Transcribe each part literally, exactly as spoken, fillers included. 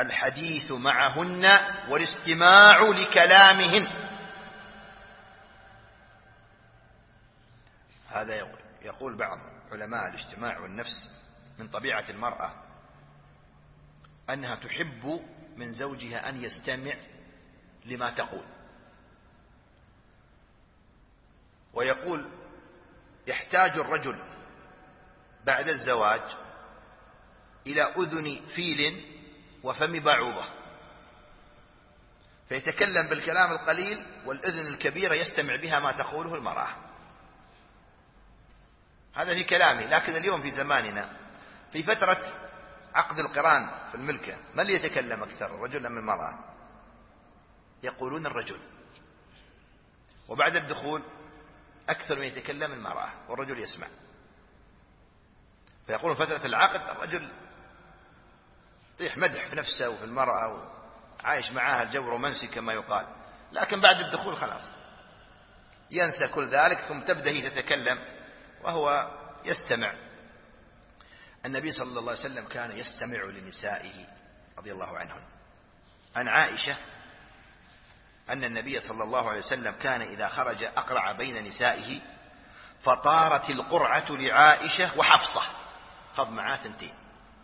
الحديث معهن والاستماع لكلامهن. هذا يقول بعض علماء الاجتماع والنفس من طبيعة المرأة أنها تحب من زوجها أن يستمع لما تقول، ويقول يحتاج الرجل بعد الزواج إلى أذن فيل وفم بعوضة، فيتكلم بالكلام القليل والأذن الكبيرة يستمع بها ما تقوله المرأة. هذا في كلامي. لكن اليوم في زماننا في فترة عقد القران في الملكة من اللي يتكلم أكثر، الرجل أم المرأة؟ يقولون الرجل. وبعد الدخول أكثر من يتكلم المرأة والرجل يسمع. فيقولون فترة العقد الرجل يطيح مدح في نفسه وفي المرأة وعايش معها الجو رومانسي كما يقال، لكن بعد الدخول خلاص ينسى كل ذلك، ثم تبدأ هي تتكلم وهو يستمع. النبي صلى الله عليه وسلم كان يستمع لنسائه رضي الله عنهن. عن عائشة أن النبي صلى الله عليه وسلم كان إذا خرج أقرع بين نسائه، فطارت القرعة لعائشة وحفصة، خذ معاه ثنتين.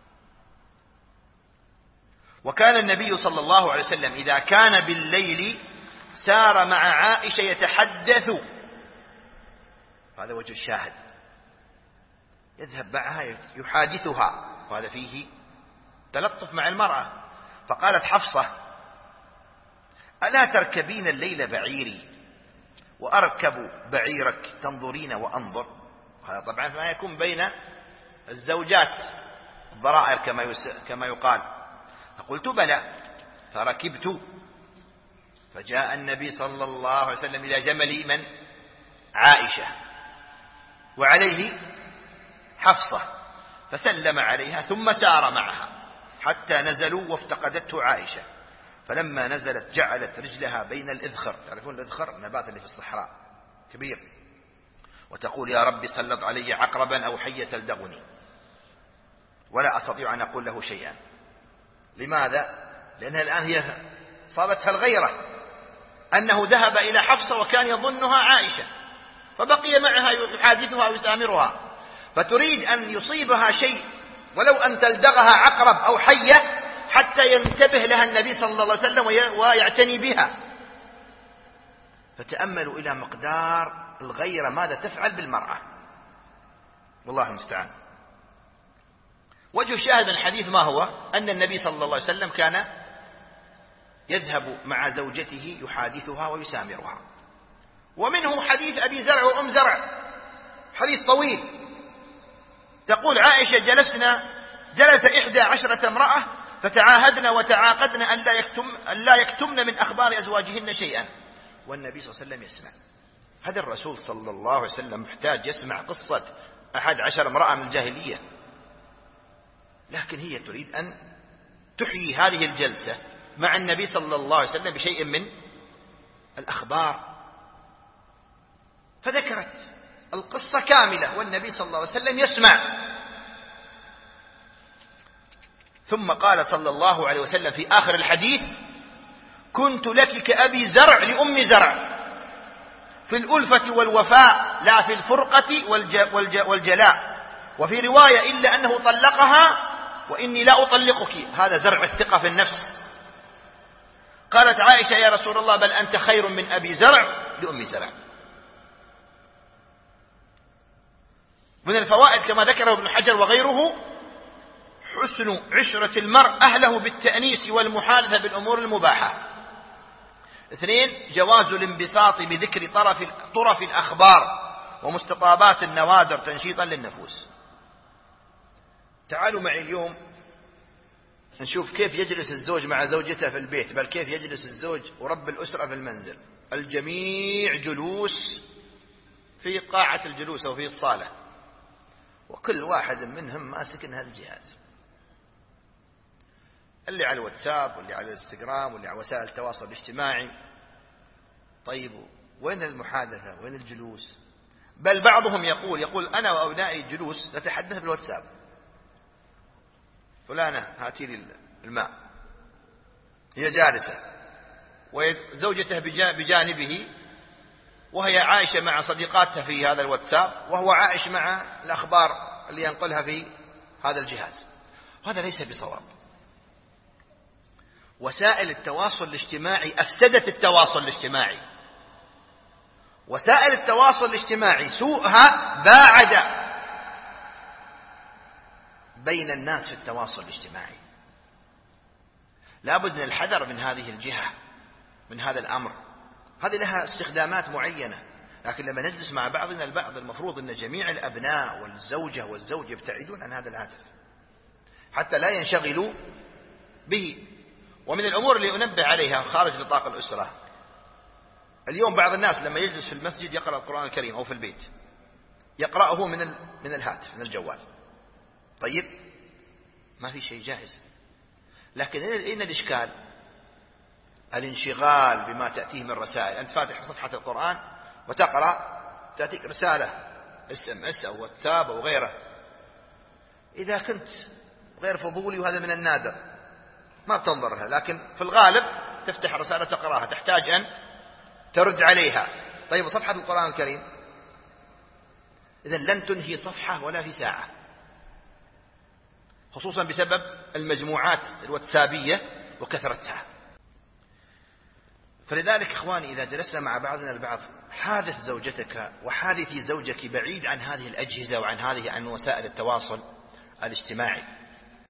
وكان النبي صلى الله عليه وسلم إذا كان بالليل سار مع عائشة يتحدث. هذا وجه الشاهد، يذهب معها يحادثها، وهذا فيه تلطف مع المرأة. فقالت حفصة: ألا تركبين الليل بعيري وأركب بعيرك تنظرين وأنظر؟ هذا طبعا ما يكون بين الزوجات الضرائر كما, يس... كما يقال. فقلت: بلى. فركبت، فجاء النبي صلى الله عليه وسلم إلى جمل من؟ عائشة، وعليه حفصة، فسلم عليها ثم سار معها حتى نزلوا وافتقدته عائشة. فلما نزلت جعلت رجلها بين الإذخر، تعرفون الإذخر النبات اللي في الصحراء كبير، وتقول: يا رب سلط علي عقربا أو حية تلدغني ولا أستطيع أن أقول له شيئا. لماذا؟ لأنها الآن هي صابتها الغيرة أنه ذهب إلى حفصة وكان يظنها عائشة، فبقي معها يحادثها ويسامرها، فتريد أن يصيبها شيء ولو أن تلدغها عقرب أو حية حتى ينتبه لها النبي صلى الله عليه وسلم ويعتني بها. فتأملوا إلى مقدار الغيرة ماذا تفعل بالمرأة، والله المستعان. وجه الشاهد من الحديث ما هو؟ أن النبي صلى الله عليه وسلم كان يذهب مع زوجته يحادثها ويسامرها. ومنه حديث أبي زرع وأم زرع، حديث طويل. تقول عائشة: جلسنا جلس إحدى عشرة امرأة فتعاهدنا وتعاقدنا أن لا يكتم أن لا يكتمن من أخبار أزواجهن شيئا، والنبي صلى الله عليه وسلم يسمع. هذا الرسول صلى الله عليه وسلم محتاج يسمع قصة أحد عشر امرأة من الجاهلية، لكن هي تريد أن تحيي هذه الجلسة مع النبي صلى الله عليه وسلم بشيء من الأخبار، فذكرت القصة كاملة والنبي صلى الله عليه وسلم يسمع. ثم قال صلى الله عليه وسلم في آخر الحديث: كنت لك كأبي زرع لأم زرع في الألفة والوفاء لا في الفرقة والجلاء، وفي رواية: إلا أنه طلقها وإني لا أطلقك. هذا زرع الثقة في النفس. قالت عائشة: يا رسول الله بل أنت خير من أبي زرع لأم زرع. من الفوائد كما ذكره ابن حجر وغيره: حسن عشرة المرء أهله بالتأنيس والمحادثة بالأمور المباحة. اثنين: جواز الانبساط بذكر طرف طرف الأخبار ومستطابات النوادر تنشيطا للنفوس. تعالوا معي اليوم نشوف كيف يجلس الزوج مع زوجته في البيت، بل كيف يجلس الزوج ورب الأسرة في المنزل. الجميع جلوس في قاعة الجلوس أو في الصالة، وكل واحد منهم ماسك هذا الجهاز، اللي على الواتساب واللي على الانستغرام واللي على وسائل التواصل الاجتماعي. طيب وين المحادثة؟ وين الجلوس؟ بل بعضهم يقول يقول أنا وأبنائي جلوس نتحدث بالواتساب: فلانة هاتي لي الماء، هي جالسة وزوجته بجانبه، وهي عايشة مع صديقاتها في هذا الواتساب، وهو عايش مع الأخبار اللي ينقلها في هذا الجهاز. هذا ليس بصواب. وسائل التواصل الاجتماعي أفسدت التواصل الاجتماعي. وسائل التواصل الاجتماعي سوءها باعد بين الناس في التواصل الاجتماعي. لابد من الحذر من هذه الجهة، من هذا الأمر. هذه لها استخدامات معينة، لكن لما نجلس مع بعضنا البعض المفروض أن جميع الأبناء والزوجة والزوج يبتعدون عن هذا الهاتف حتى لا ينشغلوا به. ومن الأمور اللي أنبه عليها خارج نطاق الأسرة، اليوم بعض الناس لما يجلس في المسجد يقرأ القرآن الكريم أو في البيت يقرأه من من الهاتف، من الجوال. طيب، ما في شيء جائز، لكن أين الإشكال؟ الانشغال بما تأتيه من رسائل. أنت فاتح صفحة القرآن وتقرأ، تأتيك رسالة اس ام اس أو واتساب أو غيره. إذا كنت غير فضولي، وهذا من النادر، ما بتنظرها، لكن في الغالب تفتح رسالة تقرأها، تحتاج أن ترد عليها. طيب، صفحة القرآن الكريم إذن لن تنهي صفحة ولا في ساعة، خصوصا بسبب المجموعات الواتسابية وكثرتها. فلذلك إخواني، إذا جلسنا مع بعضنا البعض، حادث زوجتك وحادثي زوجك بعيد عن هذه الأجهزة وعن هذه عن وسائل التواصل الاجتماعي.